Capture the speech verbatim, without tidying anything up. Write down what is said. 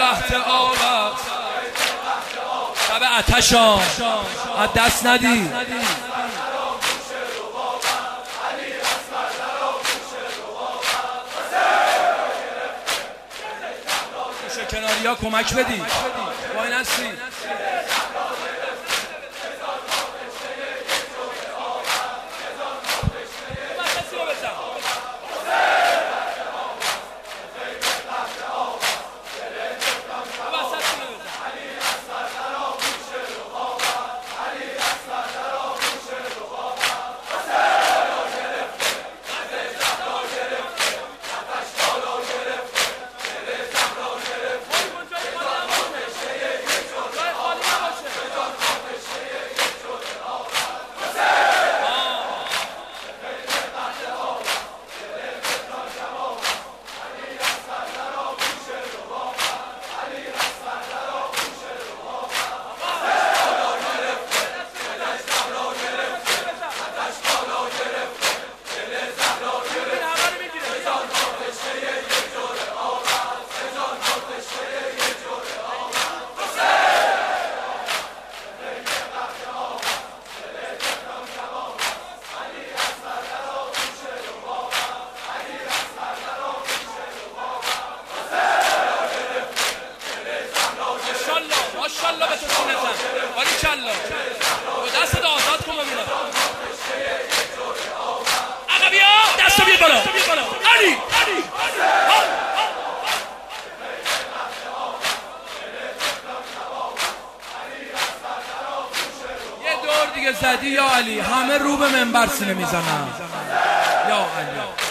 قحط آبت شب آتشان از دست ندی کناری ها کمک بدی وای نستی ماشاءالله به تو سینتم باریکلا و دست آزاد کن ببینم عقبی ها دستو بیار بالا علی یه دور دیگه زدی یا علی همه رو به منبر سینه میزنن یا علی